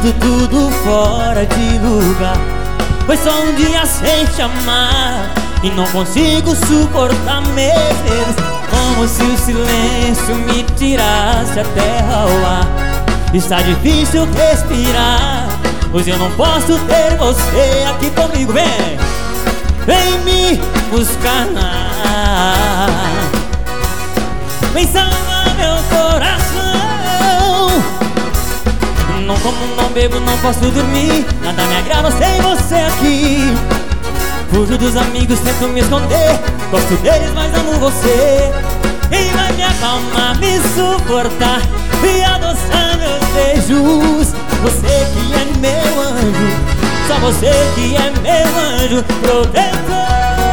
sinto tudo fora de lugar. Foi só um dia sem te amar e não consigo suportar meus medos. Como se o silêncio me tirasse a terra ao ar. Está difícil respirar, pois eu não posso ter você aqui comigo. Vem me buscar, vem salvar meu coração. Não como, não bebo, não posso dormir, nada me agrada sem você aqui. Fujo dos amigos, tento me esconder, gosto deles, mas amo você. Quem vai me acalmar, me suportar e adoçar meus beijos? Você que é meu anjo, só você que é meu anjo protetor.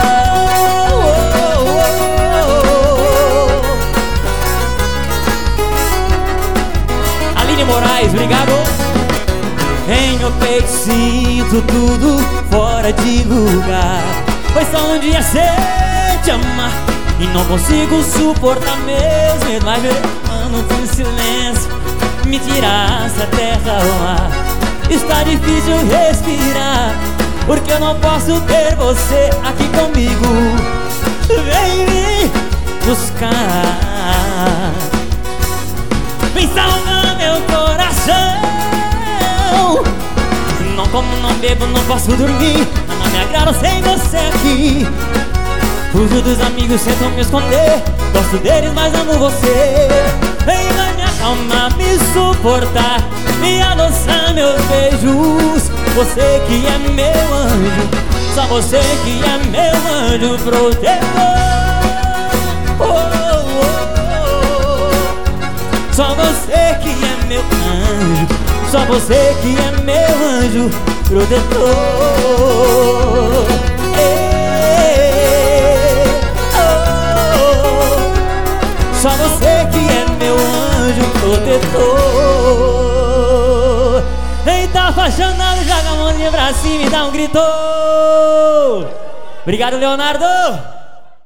Aline Moraes, obrigado. Em meu peito sinto tudo fora de lugar. Foi só um dia sem te amar e não consigo suportar meus medos. Mas mano, em silêncio me tirasse a terra ao ar. Está difícil respirar, porque eu não posso ter você aqui comigo. Vem me buscar, vem salvar meu coração. Não como, não bebo, não posso dormir, nada me agrada sem você aqui. Fujo dos amigos, tento me esconder, gosto deles, mas amo você. Vem vai me acalmar, me suportar, me adoçar meus beijos. Você que é meu anjo, só você que é meu anjo protetor. Só você que é meu anjo, só você que é meu anjo protetor. Só você que é meu anjo protetor. Quem tá apaixonado, joga a mãozinha pra cima e dá um grito. Obrigado, Leonardo.